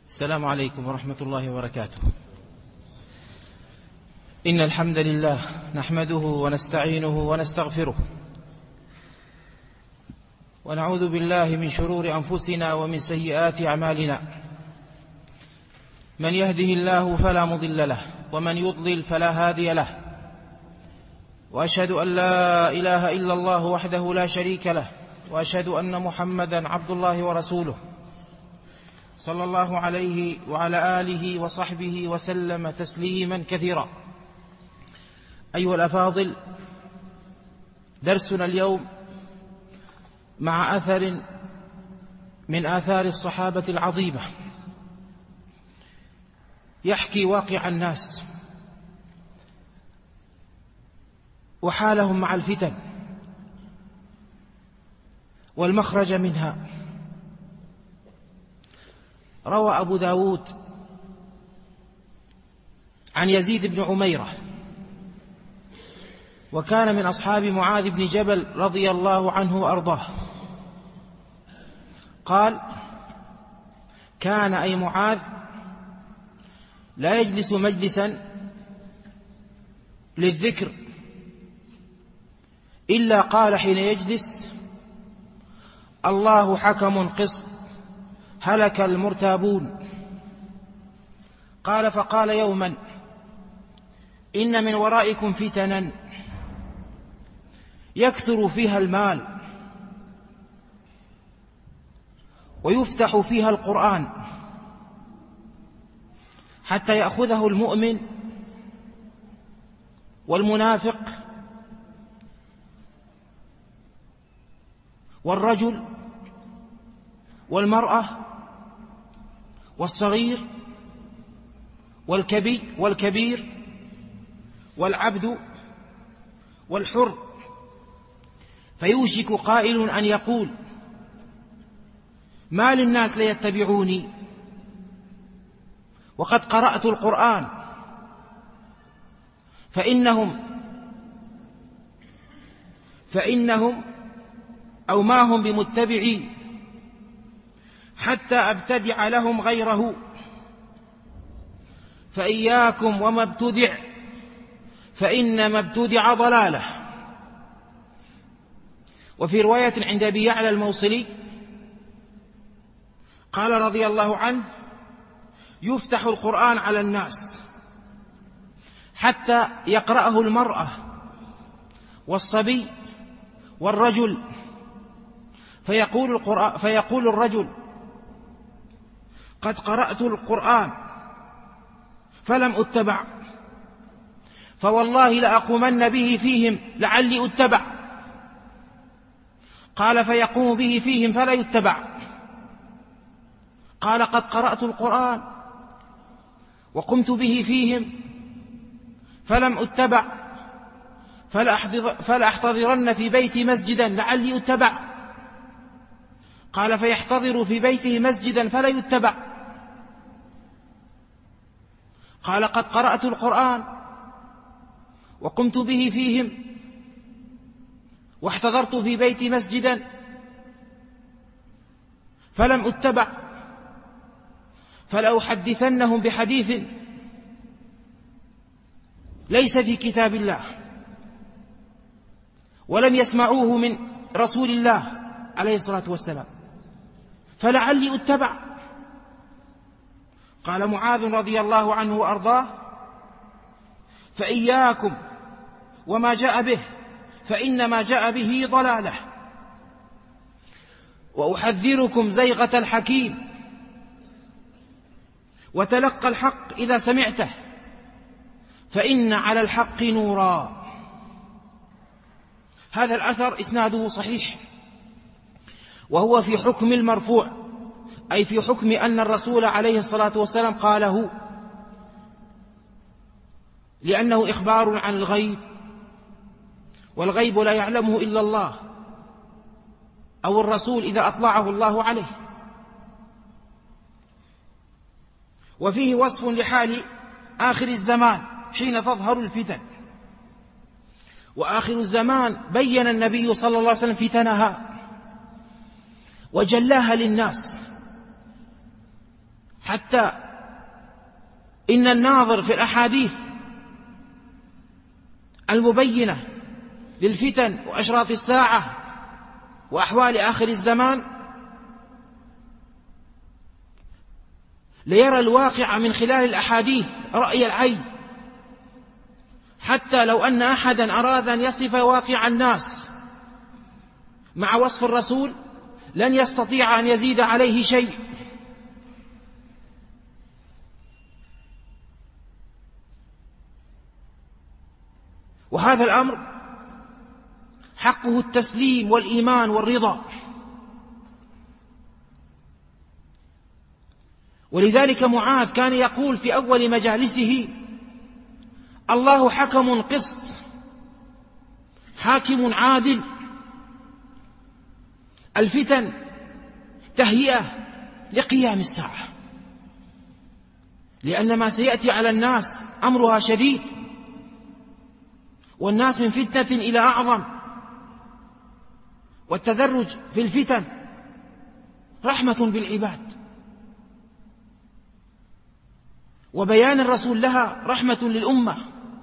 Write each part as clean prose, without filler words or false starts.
السلام عليكم ورحمة الله وبركاته. إن الحمد لله نحمده ونستعينه ونستغفره، ونعوذ بالله من شرور أنفسنا ومن سيئات أعمالنا. من يهده الله فلا مضل له، ومن يضلل فلا هادي له. وأشهد أن لا إله إلا الله وحده لا شريك له، وأشهد أن محمدا عبد الله ورسوله، صلى الله عليه وعلى آله وصحبه وسلم تسليما كثيرا. أيها الأفاضل، درسنا اليوم مع أثر من آثار الصحابة العظيمة، يحكي واقع الناس وحالهم مع الفتن والمخرج منها. روى أبو داود عن يزيد بن عميرة، وكان من أصحاب معاذ بن جبل رضي الله عنه وأرضاه، قال: كان أي معاذ لا يجلس مجلسا للذكر إلا قال حين يجلس: الله حكم قسط، هلك المرتابون. قال: فقال يوما: إن من ورائكم فتنا يكثر فيها المال ويفتح فيها القرآن حتى يأخذه المؤمن والمنافق والرجل والمرأة والصغير والكبير والعبد والحر، فيوشك قائل أن يقول: ما للناس ليتبعوني وقد قرأت القرآن، فإنهم أو ما هم بمتبعين حتى أبتدع لهم غيره، فإياكم وما ابتدع، فإنما ابتدع ضلاله. وفي رواية عند أبي يعلى الموصلي قال رضي الله عنه: يفتح القرآن على الناس حتى يقرأه المرأة والصبي والرجل، فيقول الرجل: قد قرأت القرآن فلم أتبع، فوالله لأقومن به فيهم لعلي أتبع. قال: فيقوم به فيهم فلا يتبع. قال: قد قرأت القرآن وقمت به فيهم فلم أتبع، فلأحتضرن في بيتي مسجدا لعلي أتبع. قال: فيحتضر في بيته مسجدا فلا يتبع. قال: قد قرأت القرآن وقمت به فيهم واحتضرت في بيتي مسجدا فلم أتبع، فلأحدثنهم بحديث ليس في كتاب الله ولم يسمعوه من رسول الله عليه الصلاة والسلام، فلعلي أتبع. قال معاذ رضي الله عنه وأرضاه: فإياكم وما جاء به، فإنما جاء به ضلاله، وأحذركم زيغة الحكيم وتلقى الحق إذا سمعته، فإن على الحق نورا. هذا الأثر إسناده صحيح، وهو في حكم المرفوع، أي في حكم أن الرسول عليه الصلاة والسلام قاله، لأنه إخبار عن الغيب، والغيب لا يعلمه إلا الله أو الرسول إذا أطلعه الله عليه. وفيه وصف لحال آخر الزمان حين تظهر الفتن. وآخر الزمان بين النبي صلى الله عليه وسلم فتنها وجلاها للناس، حتى إن الناظر في الأحاديث المبينة للفتن وأشراط الساعة وأحوال آخر الزمان ليرى الواقع من خلال الأحاديث رأي العين، حتى لو أن أحدا أراد أن يصف واقع الناس مع وصف الرسول لن يستطيع أن يزيد عليه شيء. وهذا الأمر حقه التسليم والإيمان والرضا. ولذلك معاذ كان يقول في أول مجالسه: الله حكم قسط، حاكم عادل. الفتن تهيئة لقيام الساعة، لأن ما سيأتي على الناس أمرها شديد، والناس من فتنة إلى أعظم، والتدرج في الفتن رحمة بالعباد، وبيان الرسول لها رحمة للأمة.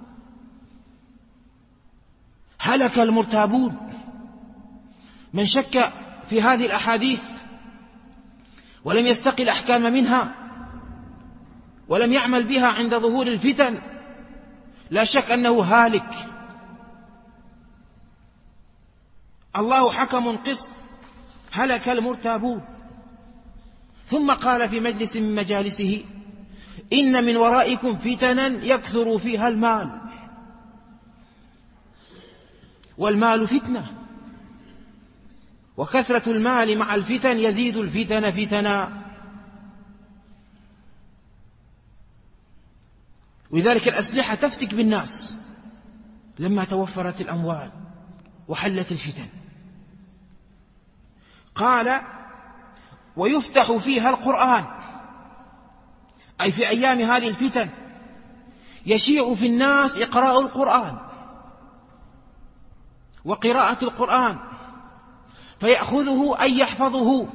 هلك المرتابون. من شك في هذه الأحاديث ولم يستقي الأحكام منها ولم يعمل بها عند ظهور الفتن لا شك أنه هالك. الله حكم قسط، هلك المرتابون. ثم قال في مجلس من مجالسه: إن من ورائكم فتنا يكثر فيها المال، والمال فتنة، وكثرة المال مع الفتن يزيد الفتن فتنا. ولذلك الأسلحة تفتك بالناس لما توفرت الأموال وحلت الفتن. قال: ويفتح فيها القرآن، أي في أيام هذه الفتن يشيع في الناس إقراء القرآن وقراءة القرآن، فيأخذه أي يحفظه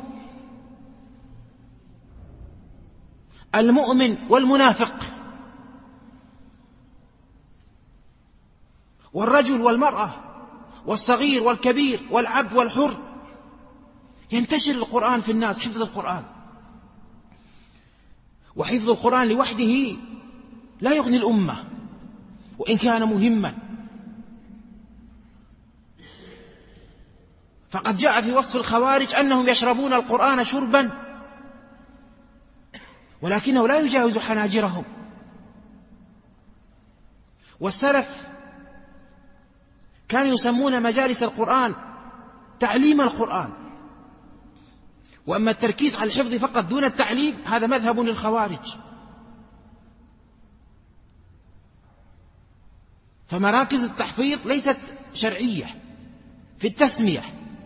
المؤمن والمنافق والرجل والمرأة والصغير والكبير والعبد والحر. ينتشر القرآن في الناس، حفظ القرآن. وحفظ القرآن لوحده لا يغني الأمة وإن كان مهما، فقد جاء في وصف الخوارج أنهم يشربون القرآن شربا ولكنه لا يجاوز حناجرهم. والسلف كانوا يسمون مجالس القرآن تعليم القرآن، وأما التركيز على الحفظ فقط دون التعليم هذا مذهب للخوارج. فمراكز التحفيظ ليست شرعية في التسمية،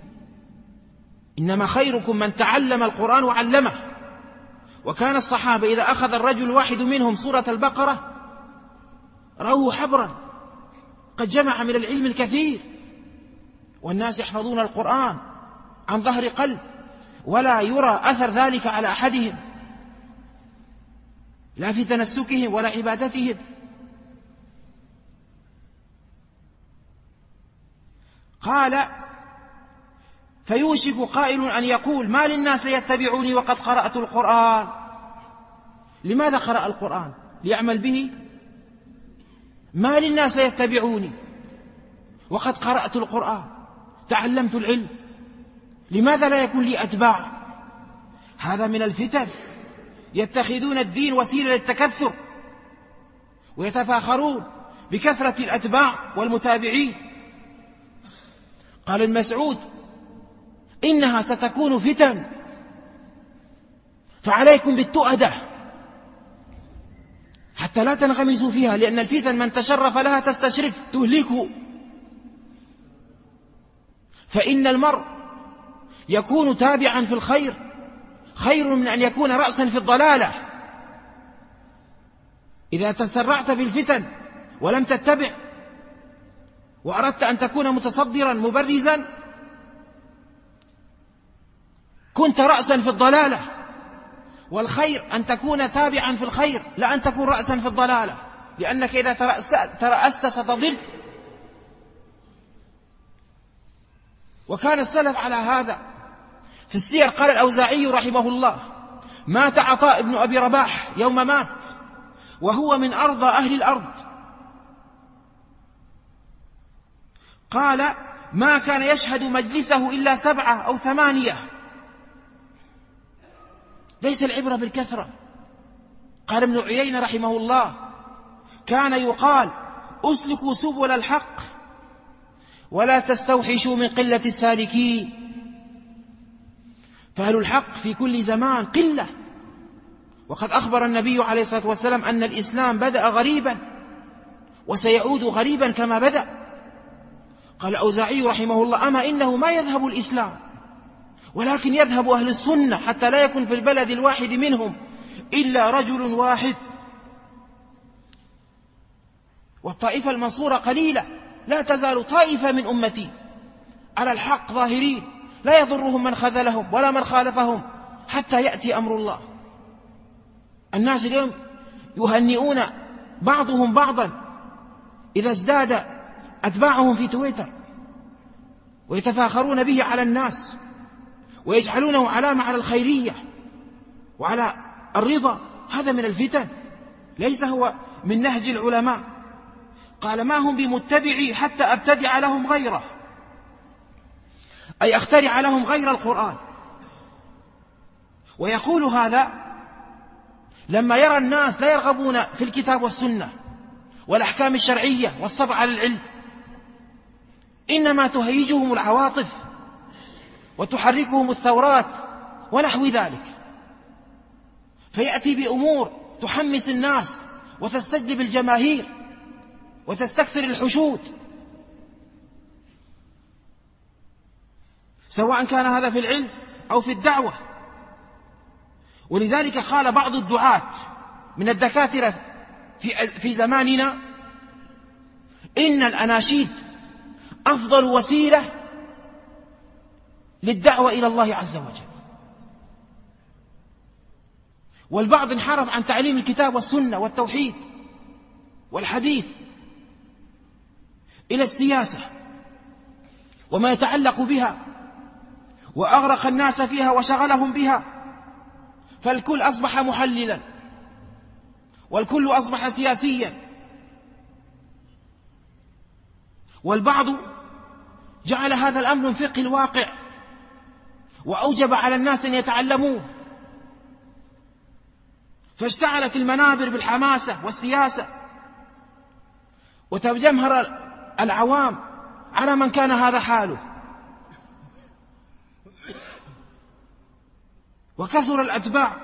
إنما خيركم من تعلم القرآن وعلمه. وكان الصحابة إذا أخذ الرجل الواحد منهم سورة البقرة رأوه حبرا قد جمع من العلم الكثير، والناس يحفظون القرآن عن ظهر قلب ولا يرى أثر ذلك على أحدهم، لا في تنسكهم ولا عبادتهم. قال: فيوشك قائل أن يقول: ما للناس ليتبعوني وقد قرأت القرآن. لماذا قرأ القرآن؟ ليعمل به؟ ما للناس ليتبعوني وقد قرأت القرآن، تعلمت العلم، لماذا لا يكون لي أتباع؟ هذا من الفتن. يتخذون الدين وسيلة للتكثر ويتفاخرون بكثرة الأتباع والمتابعين. قال المسعود: إنها ستكون فتن فعليكم بالتؤدة حتى لا تنغمسوا فيها، لأن الفتن من تشرف لها تستشرف تهلكه. فإن المرء يكون تابعا في الخير خير من أن يكون رأسا في الضلالة. إذا تسرعت في الفتن ولم تتبع وأردت أن تكون متصدرا مبرزا كنت رأسا في الضلالة، والخير أن تكون تابعا في الخير لا أن تكون رأسا في الضلالة، لأنك إذا ترأست ستضل. وكان السلف على هذا. في السير قال الأوزاعي رحمه الله: مات عطاء بن أبي رباح يوم مات وهو من أرضى أهل الأرض، قال: ما كان يشهد مجلسه إلا 7 أو 8. ليس العبرة بالكثرة. قال ابن عيينة رحمه الله: كان يقال: أسلكوا سبل الحق ولا تستوحشوا من قلة السالكين. فأهل الحق في كل زمان قلة، وقد أخبر النبي عليه الصلاة والسلام أن الإسلام بدأ غريبا وسيعود غريبا كما بدأ. قال الأوزاعي رحمه الله: أما إنه ما يذهب الإسلام ولكن يذهب أهل السنة، حتى لا يكون في البلد الواحد منهم إلا رجل واحد. والطائفة المنصورة قليلة، لا تزال طائفة من أمتي على الحق ظاهرين، لا يضرهم من خذلهم ولا من خالفهم حتى يأتي أمر الله. الناس اليوم يهنئون بعضهم بعضا إذا ازداد أتباعهم في تويتر، ويتفاخرون به على الناس، ويجعلونه علامة على الخيرية وعلى الرضا. هذا من الفتن، ليس هو من نهج العلماء. قال: ما هم بمتبعي حتى أبتدع لهم غيره، أي أخترع لهم غير القرآن. ويقول هذا لما يرى الناس لا يرغبون في الكتاب والسنة والأحكام الشرعية والصبر على العلم، إنما تهيجهم العواطف وتحركهم الثورات ونحو ذلك، فيأتي بأمور تحمس الناس وتستجلب الجماهير وتستكثر الحشود، سواء كان هذا في العلم أو في الدعوة. ولذلك قال بعض الدعاة من الدكاترة في زماننا: إن الأناشيد أفضل وسيلة للدعوة إلى الله عز وجل. والبعض انحرف عن تعليم الكتاب والسنة والتوحيد والحديث إلى السياسة وما يتعلق بها، وأغرق الناس فيها وشغلهم بها، فالكل أصبح محللا والكل أصبح سياسيا. والبعض جعل هذا الأمر من فقه الواقع وأوجب على الناس أن يتعلموه، فاشتعلت المنابر بالحماسة والسياسة، وتجمهر العوام على من كان هذا حاله، وكثر الأتباع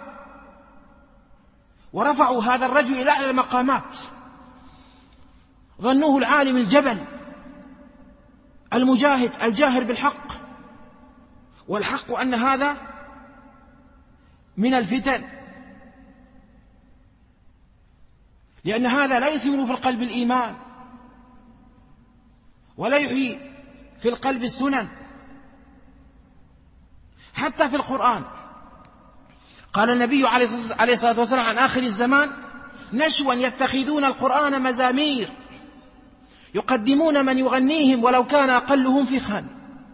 ورفعوا هذا الرجل إلى أعلى المقامات، ظنوه العالم الجبل المجاهد الجاهر بالحق. والحق أن هذا من الفتن، لأن هذا لا يثمر في القلب الإيمان ولا يحيي في القلب السنن. حتى في القرآن قال النبي عليه الصلاة والسلام عن آخر الزمان: نشوا يتخذون القرآن مزامير يقدمون من يغنيهم ولو كان أقلهم فقها.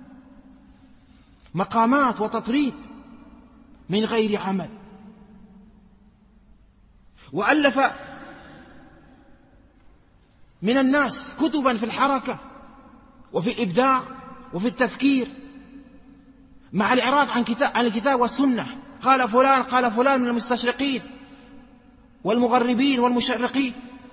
مقامات وتطريب من غير عمل. وألف من الناس كتبا في الحركة وفي الإبداع وفي التفكير مع الإعراض عن الكتاب والسنة. قال فلان من المستشرقين والمغربين والمشرقين.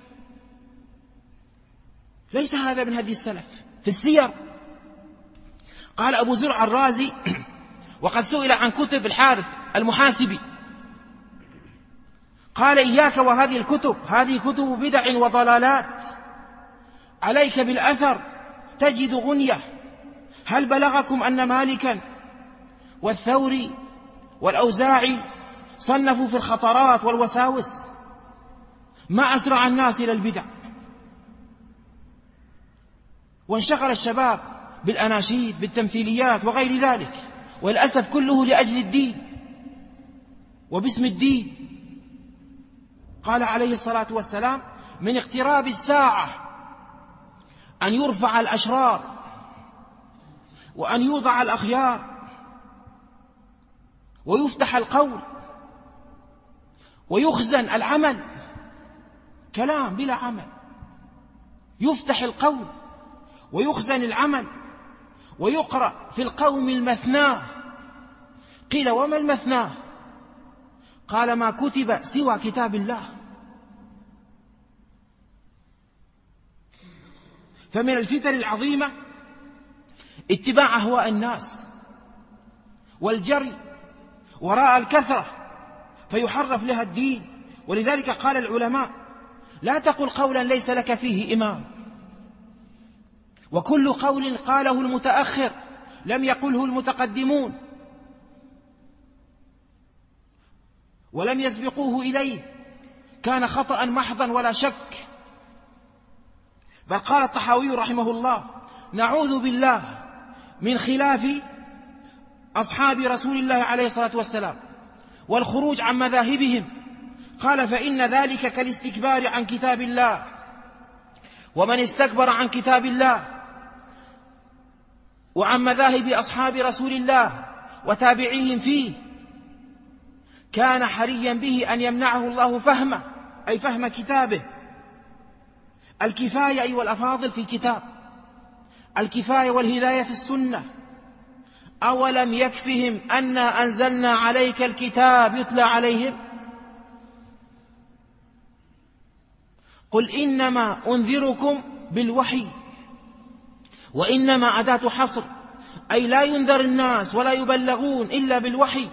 ليس هذا من هدي السلف. في السير قال أبو زرع الرازي وقد سئل عن كتب الحارث المحاسبي، قال: إياك وهذه الكتب، هذه كتب بدع وضلالات، عليك بالأثر تجد غنية. هل بلغكم أن مالكا والثوري والأوزاعي صنفوا في الخطرات والوساوس؟ ما أسرع الناس إلى البدع. وانشغل الشباب بالأناشيد بالتمثيليات وغير ذلك، والأسف كله لأجل الدين. وباسم الدين. قال عليه الصلاة والسلام: من اقتراب الساعة أن يرفع الأشرار وأن يوضع الأخيار ويفتح القول ويخزن العمل، كلام بلا عمل، يفتح القول ويخزن العمل ويقرأ في القوم المثناه. قيل: وما المثناه؟ قال: ما كتب سوى كتاب الله. فمن الفتن العظيمة اتباع أهواء الناس والجري وراء الكثرة فيحرف لها الدين. ولذلك قال العلماء: لا تقل قولا ليس لك فيه إمام، وكل قول قاله المتأخر لم يقله المتقدمون ولم يسبقوه إليه كان خطأ محضا ولا شك. بل قال الطحاوي رحمه الله: نعوذ بالله من خلاف أصحاب رسول الله عليه الصلاة والسلام والخروج عن مذاهبهم. قال: فإن ذلك كالاستكبار عن كتاب الله، ومن استكبر عن كتاب الله وعن مذاهب أصحاب رسول الله وتابعيهم فيه كان حريا به أن يمنعه الله فهمه، أي فهم كتابه. الكفاية أيها الأفاضل في الكتاب، الكفاية والهداية في السنة. أولم يكفهم أنا أنزلنا عليك الكتاب يتلى عليهم؟ قل إنما أنذركم بالوحي، وإنما أداة حصر، أي لا ينذر الناس ولا يبلغون إلا بالوحي.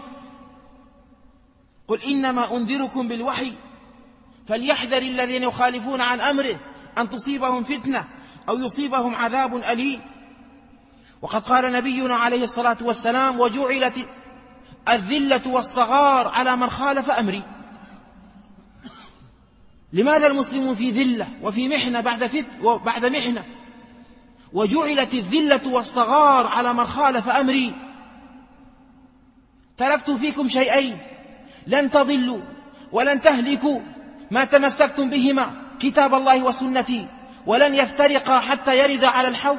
قل إنما أنذركم بالوحي فليحذر الذين يخالفون عن أمره أن تصيبهم فتنة أو يصيبهم عذاب أليم. وقد قال نبينا عليه الصلاة والسلام: وجعلت الذلة والصغار على من خالف أمري. لماذا المسلمون في ذلة وفي محنة بعد محنة؟ وجعلت الذلة والصغار على من خالف أمري. تركت فيكم شيئين لن تضلوا ولن تهلكوا ما تمسكتم بهما، كتاب الله وسنتي، ولن يفترقا حتى يرد على الحوض.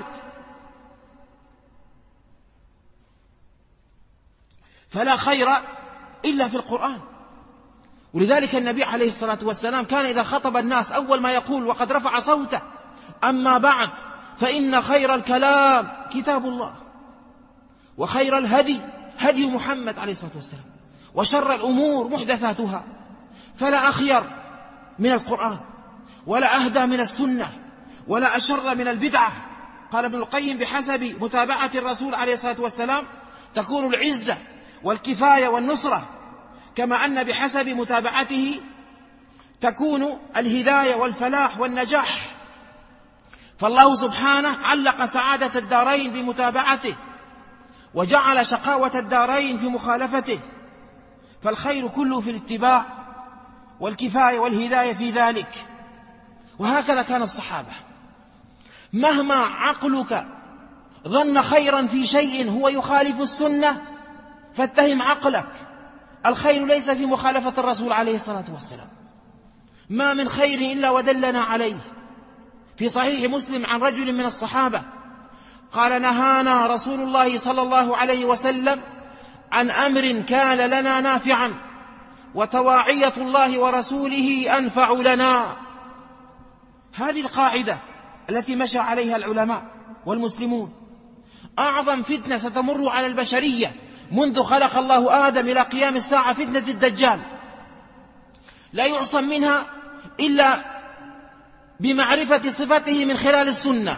فلا خير إلا في القرآن. ولذلك النبي عليه الصلاة والسلام كان إذا خطب الناس أول ما يقول وقد رفع صوته: أما بعد فإن خير الكلام كتاب الله، وخير الهدي هدي محمد عليه الصلاة والسلام، وشر الأمور محدثاتها. فلا أخير من القرآن، ولا أهدى من السنة، ولا أشر من البدعة. قال ابن القيم: بحسب متابعة الرسول عليه الصلاة والسلام تكون العزة والكفاية والنصرة، كما أن بحسب متابعته تكون الهداية والفلاح والنجاح. فالله سبحانه علق سعادة الدارين بمتابعته، وجعل شقاوة الدارين في مخالفته. فالخير كله في الاتباع، والكفاية والهداية في ذلك. وهكذا كان الصحابة. مهما عقلك ظن خيرا في شيء هو يخالف السنة فاتهم عقلك، الخير ليس في مخالفة الرسول عليه الصلاة والسلام. ما من خير إلا ودلنا عليه. في صحيح مسلم عن رجل من الصحابة قال: نهانا رسول الله صلى الله عليه وسلم عن أمر كان لنا نافعا، وتواعية الله ورسوله أنفع لنا. هذه القاعدة التي مشى عليها العلماء والمسلمون. أعظم فتنة ستمر على البشرية منذ خلق الله آدم إلى قيام الساعة فتنة الدجال، لا يعصم منها إلا بمعرفة صفته من خلال السنة،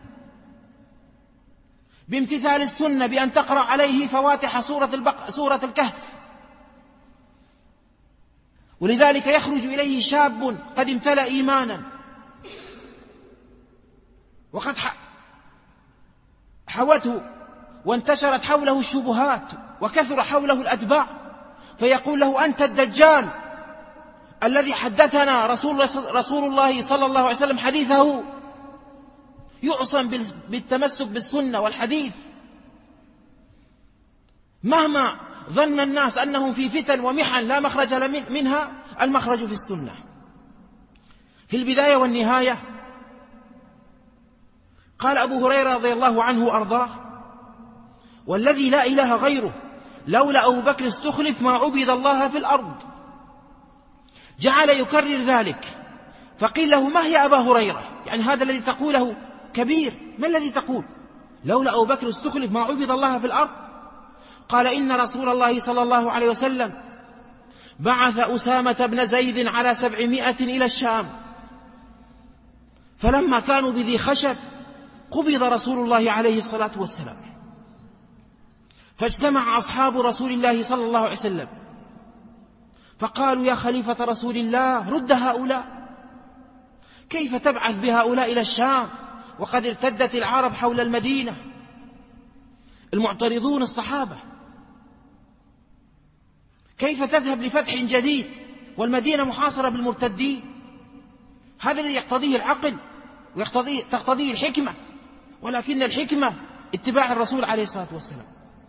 بامتثال السنة، بأن تقرأ عليه فواتح سورة الكهف. ولذلك يخرج إليه شاب قد امتلأ إيمانا، وقد حوته وانتشرت حوله الشبهات وكثر حوله الأتباع، فيقول له: أنت الدجال الذي حدثنا رسول الله صلى الله عليه وسلم حديثه. يعصم بالتمسك بالسنة والحديث. مهما ظن الناس أنهم في فتن ومحن لا مخرج منها، المخرج في السنة. في البداية والنهاية قال أبو هريرة رضي الله عنه وأرضاه: والذي لا إله غيره لولا أبو بكر استخلف ما عبد الله في الأرض. جعل يكرر ذلك، فقيل له: ما هي أبا هريرة؟ يعني هذا الذي تقوله كبير، ما الذي تقول؟ لولا أبو بكر استخلف ما عبد الله في الأرض. قال: إن رسول الله صلى الله عليه وسلم بعث أسامة بن زيد على 700 إلى الشام، فلما كانوا بذي خشب قبض رسول الله عليه الصلاة والسلام، فاجتمع أصحاب رسول الله صلى الله عليه وسلم فقالوا: يا خليفة رسول الله، رد هؤلاء، كيف تبعث بهؤلاء إلى الشام وقد ارتدت العرب حول المدينة؟ المعترضون الصحابة: كيف تذهب لفتح جديد والمدينة محاصرة بالمرتدين؟ هذا الذي يقتضيه العقل وتقتضيه الحكمة، ولكن الحكمة اتباع الرسول عليه الصلاة والسلام.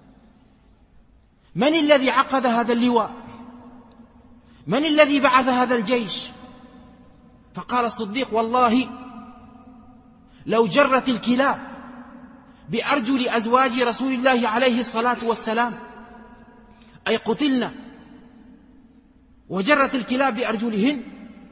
من الذي عقد هذا اللواء؟ من الذي بعث هذا الجيش؟ فقال الصديق: والله لو جرت الكلاب بأرجل أزواج رسول الله عليه الصلاة والسلام، أي قتلنا، وجرت الكلاب بأرجلهن،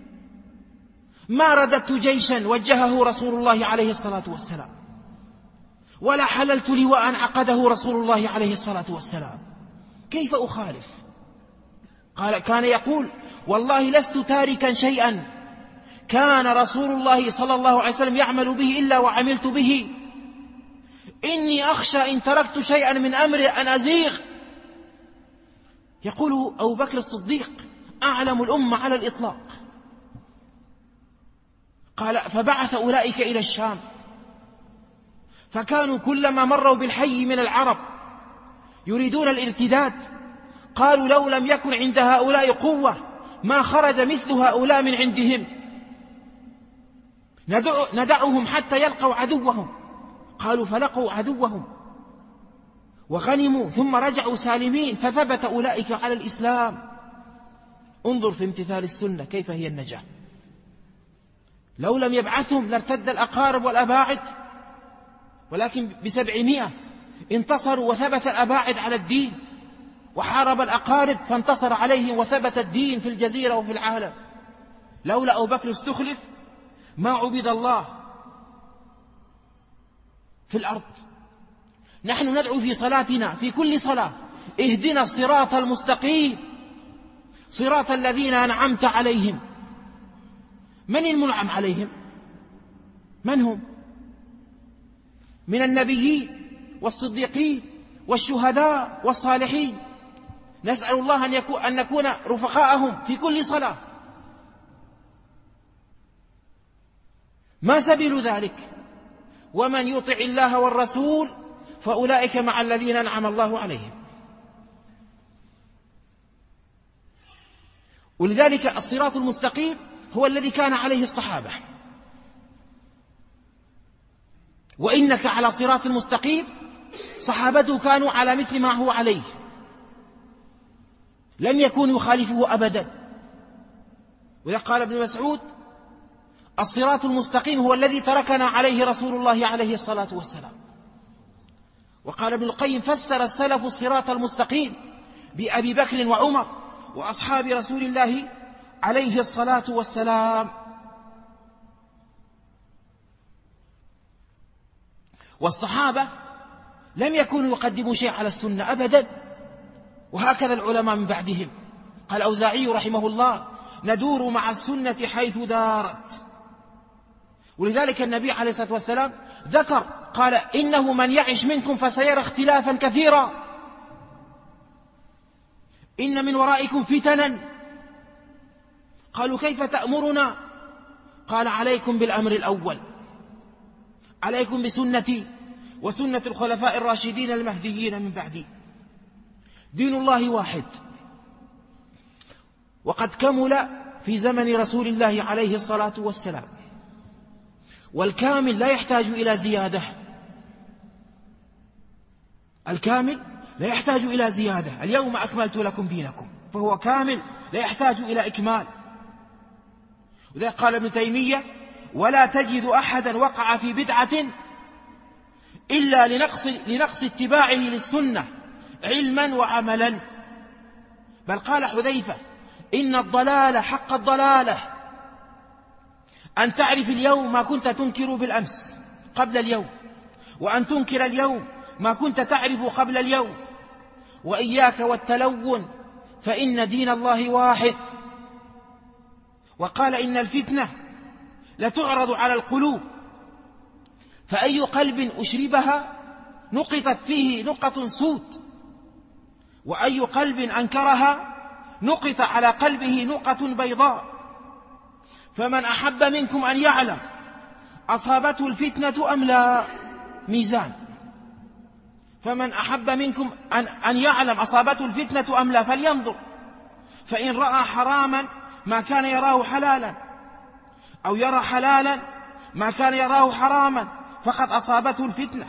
ما رددت جيشا وجهه رسول الله عليه الصلاة والسلام، ولا حللت لواء عقده رسول الله عليه الصلاة والسلام. كيف أخالف؟ قال: كان يقول: والله لست تاركا شيئا كان رسول الله صلى الله عليه وسلم يعمل به إلا وعملت به، إني أخشى إن تركت شيئا من أمري أن أزيغ. يقول أبو بكر الصديق أعلم الأمة على الإطلاق. قال: فبعث أولئك إلى الشام، فكانوا كلما مروا بالحي من العرب يريدون الارتداد قالوا: لو لم يكن عند هؤلاء قوة ما خرج مثل هؤلاء من عندهم، ندعهم حتى يلقوا عدوهم. قالوا: فلقوا عدوهم وغنموا ثم رجعوا سالمين، فثبت أولئك على الإسلام. انظر في امتثال السنة كيف هي النجاة. لو لم يبعثهم لارتد الأقارب والأباعد، ولكن ب700 انتصروا وثبت الأباعد على الدين، وحارب الأقارب فانتصر عليهم وثبت الدين في الجزيرة وفي العالم. لولا أبو بكر استخلف ما عبد الله في الأرض. نحن ندعو في صلاتنا في كل صلاة: اهدنا الصراط المستقيم صراط الذين أنعمت عليهم. من المنعم عليهم؟ من هم؟ من النبيين والصديقين والشهداء والصالحين. نسأل الله أن نكون رفقاءهم في كل صلاة. ما سبيل ذلك؟ ومن يطع الله والرسول فأولئك مع الذين أنعم الله عليهم. ولذلك الصراط المستقيم هو الذي كان عليه الصحابة. وإنك على صراط المستقيم، صحابته كانوا على مثل ما هو عليه، لم يكونوا يخالفه أبدا. وإذا قال ابن مسعود: الصراط المستقيم هو الذي تركنا عليه رسول الله عليه الصلاة والسلام. وقال ابن القيم: فسر السلف الصراط المستقيم بأبي بكر وعمر وأصحاب رسول الله عليه الصلاة والسلام. والصحابة لم يكونوا يقدموا شيء على السنة أبدا، وهكذا العلماء من بعدهم. قال الأوزاعي رحمه الله: ندور مع السنة حيث دارت. ولذلك النبي عليه الصلاة والسلام ذكر قال: إنه من يعش منكم فسيرى اختلافا كثيرا، إن من ورائكم فتنا. قالوا: كيف تأمرنا؟ قال: عليكم بالأمر الأول، عليكم بسنتي وسنة الخلفاء الراشدين المهديين من بعدي. دين الله واحد، وقد كمل في زمن رسول الله عليه الصلاة والسلام، والكامل لا يحتاج إلى زيادة. الكامل لا يحتاج إلى زيادة. اليوم أكملت لكم دينكم، فهو كامل لا يحتاج إلى إكمال. وذلك قال ابن تيمية: ولا تجد أحدا وقع في بدعة إلا لنقص اتباعه للسنة علما وعملا. بل قال حذيفة: إن الضلال حق الضلالة أن تعرف اليوم ما كنت تنكر بالأمس قبل اليوم، وأن تنكر اليوم ما كنت تعرف قبل اليوم، وإياك والتلون فإن دين الله واحد. وقال: إن الفتنة لتعرض على القلوب، فأي قلب أشربها نقطت فيه نقط سود، وأي قلب أنكرها نقط على قلبه نقطة بيضاء. فمن أحب منكم أن يعلم أصابته الفتنة أم لا، ميزان. فمن أحب منكم أن يعلم أصابته الفتنة أم لا فلينظر، فإن رأى حراما ما كان يراه حلالا، أو يرى حلالا ما كان يراه حراما، فقد أصابته الفتنة.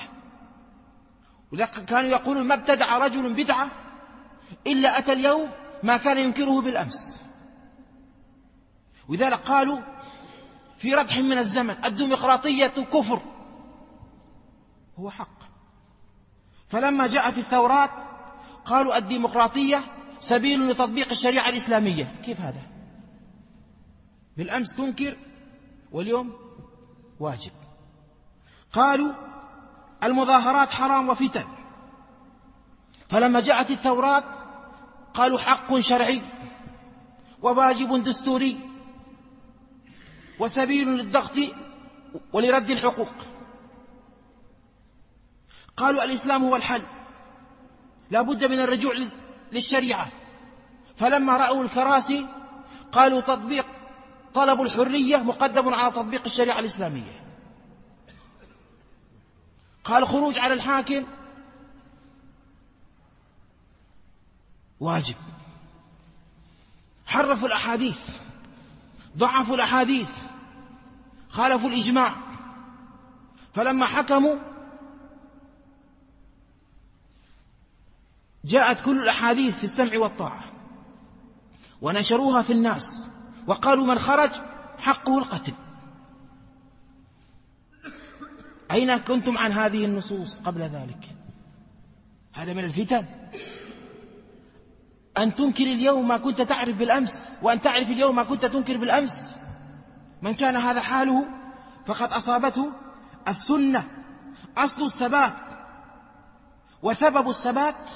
كانوا يقولون: ما ابتدع رجل بدعة إلا أتى اليوم ما كان ينكره بالأمس. ولذلك قالوا في ردح من الزمن: الديمقراطية كفر. هو حق. فلما جاءت الثورات قالوا: الديمقراطية سبيل لتطبيق الشريعة الإسلامية. كيف هذا؟ بالأمس تنكر واليوم واجب. قالوا: المظاهرات حرام وفتن. فلما جاءت الثورات قالوا: حق شرعي وواجب دستوري وسبيل للضغط ولرد الحقوق. قالوا: الإسلام هو الحل، لا بد من الرجوع للشريعة. فلما رأوا الكراسي قالوا: طلب الحرية مقدم على تطبيق الشريعة الإسلامية. قال: خروج على الحاكم واجب. حرفوا الأحاديث، ضعفوا الأحاديث، خالفوا الإجماع. فلما حكموا جاءت كل الأحاديث في السمع والطاعة، ونشروها في الناس، وقالوا: من خرج حقه القتل. أين كنتم عن هذه النصوص قبل ذلك؟ هذا من الفتن، أن تنكر اليوم ما كنت تعرف بالأمس، وأن تعرف اليوم ما كنت تنكر بالأمس. من كان هذا حاله فقد أصابته السنة. أصل الثبات وسبب الثبات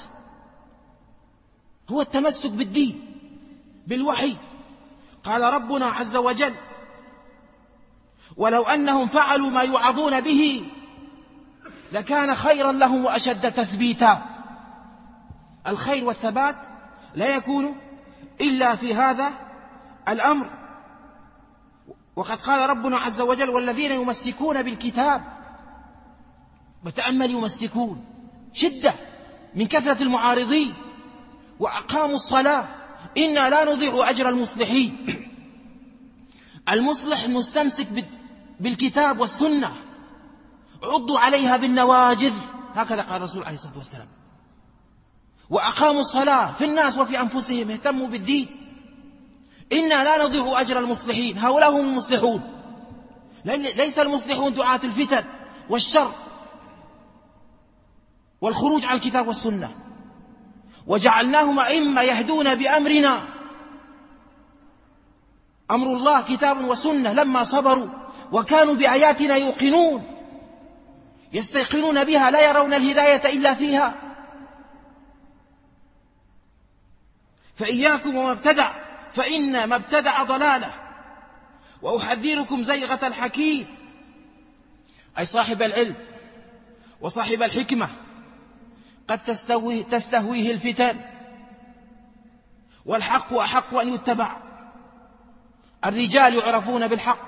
هو التمسك بالدين، بالوحي. قال ربنا عز وجل: ولو أنهم فعلوا ما يوعظون به لكان خيرا لهم وأشد تثبيتا. الخير والثبات لا يكون إلا في هذا الأمر. وقد قال ربنا عز وجل: والذين يمسكون بالكتاب. وتأمل: يمسكون، شدة من كثرة المعارضين. وأقاموا الصلاة، إنا لا نضيع أجر المصلحين. المصلح المستمسك بالكتاب والسنة، عضوا عليها بالنواجذ، هكذا قال الرسول عليه الصلاة والسلام. وأقاموا الصلاة في الناس وفي أنفسهم، اهتموا بالدين. إنا لا نضيع أجر المصلحين. هؤلاء هم المصلحون، ليس المصلحون دعاة الفتن والشر والخروج عن الكتاب والسنة. وجعلناهم أئمة يهدون بأمرنا. أمر الله كتاب وسنة. لما صبروا وكانوا بآياتنا يوقنون، يستيقنون بها، لا يرون الهداية إلا فيها. فإياكم وما ابتدع، فإن ما ابتدع ضلاله، وأحذركم زيغة الحكيم، أي صاحب العلم وصاحب الحكمة. قد تستهويه الفتن، والحق أحق أن يتبع. الرجال يعرفون بالحق.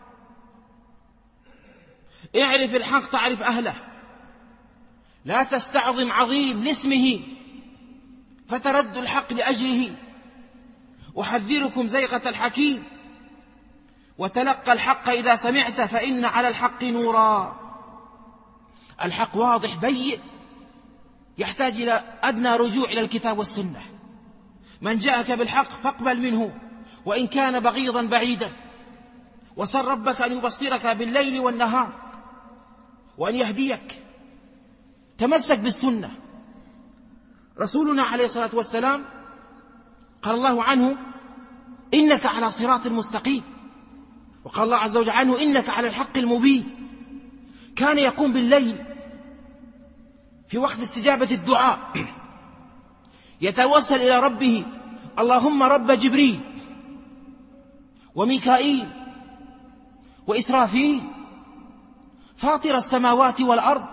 اعرف الحق تعرف أهله، لا تستعظم عظيم لاسمه فترد الحق لأجله. أحذركم زيغة الحكيم، وتلقى الحق إذا سمعت، فإن على الحق نورا. الحق واضح بين، يحتاج إلى أدنى رجوع إلى الكتاب والسنة. من جاءك بالحق فاقبل منه وإن كان بغيضا بعيدا، وسل ربك أن يبصرك بالليل والنهار وأن يهديك. تمسك بالسنة. رسولنا عليه الصلاة والسلام قال الله عنه: إنك على صراط مستقيم. وقال الله عز وجل عنه: إنك على الحق المبين. كان يقوم بالليل في وقت استجابة الدعاء يتوسل إلى ربه: اللهم رب جبريل وميكائيل وإسرافيل فاطر السماوات والأرض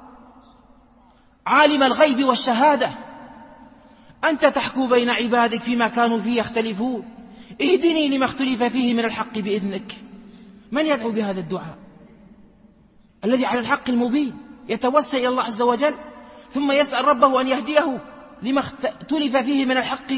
عالم الغيب والشهادة، أنت تحكم بين عبادك فيما كانوا فيه يختلفون، اهدني لما اختلف فيه من الحق بإذنك. من يدعو بهذا الدعاء؟ الذي على الحق المبين، يتوسل إلى الله عز وجل ثم يسأل ربه أن يهديه لما اختلف فيه من الحق.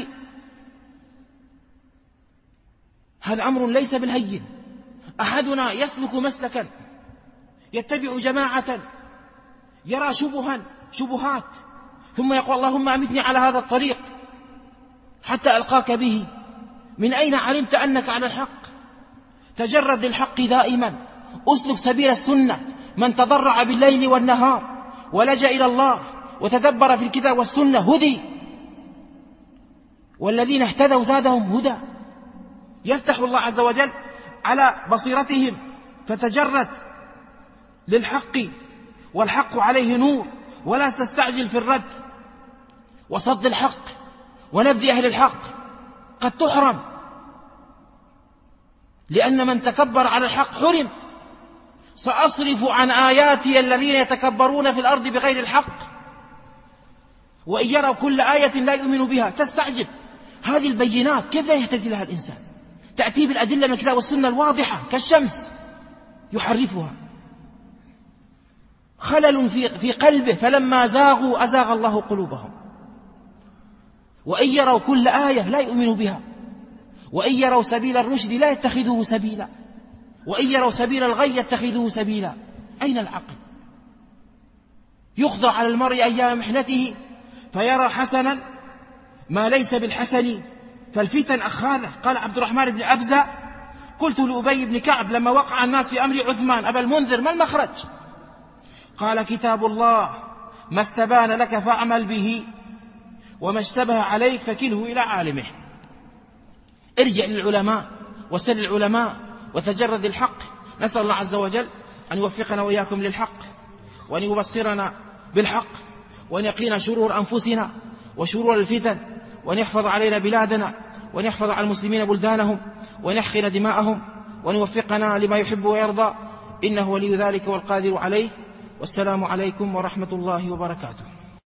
هذا أمر ليس بالهين. أحدنا يسلك مسلكا يتبع جماعة يرى شبهات ثم يقول: اللهم أمتني على هذا الطريق حتى ألقاك به. من أين علمت أنك على الحق؟ تجرد للحق دائما، أسلك سبيل السنة. من تضرع بالليل والنهار ولجأ إلى الله وتدبر في الكتاب والسنة هدي، والذين اهتدوا زادهم هدى. يفتح الله عز وجل على بصيرتهم فتجرد للحق، والحق عليه نور. ولا تستعجل في الرد وصد الحق ونبذ أهل الحق، قد تحرم، لأن من تكبر على الحق حرم. سأصرف عن آياتي الذين يتكبرون في الأرض بغير الحق وإن يروا كل آية لا يؤمنوا بها. تستعجب هذه البينات، كيف لا يهتدي لها الإنسان؟ تأتي بالأدلة من الكتاب والسنة الواضحة كالشمس، يحرفها. خلل في قلبه، فلما زاغوا أزاغ الله قلوبهم. وإن يروا كل آية لا يؤمنوا بها، وإن يروا سبيل الرشد لا يتخذوه سبيلا، وإن يروا سبيل الغي يتخذوه سبيلا. أين العقل؟ يخضع على المرء أيام محنته فيرى حسنا ما ليس بالحسن، فالفتن أخاذه. قال عبد الرحمن بن أبزة: قلت لأبي بن كعب لما وقع الناس في أمر عثمان: أبا المنذر، ما المخرج؟ قال: كتاب الله، ما استبان لك فاعمل به، وما اشتبه عليك فكله إلى عالمه. ارجع للعلماء وسل العلماء وتجرد الحق. نسأل الله عز وجل أن يوفقنا وإياكم للحق، وأن يبصرنا بالحق، وأن يقينا شرور أنفسنا وشرور الفتن، وأن يحفظ علينا بلادنا، وأن يحفظ على المسلمين بلدانهم، وأن يحقن دماءهم، وأن يوفقنا لما يحب ويرضى، إنه ولي ذلك والقادر عليه. والسلام عليكم ورحمة الله وبركاته.